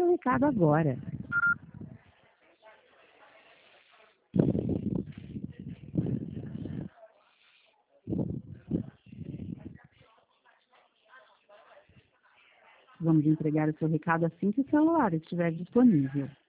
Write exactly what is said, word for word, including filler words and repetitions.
seu recado agora. Vamos entregar o seu recado assim que o celular estiver disponível.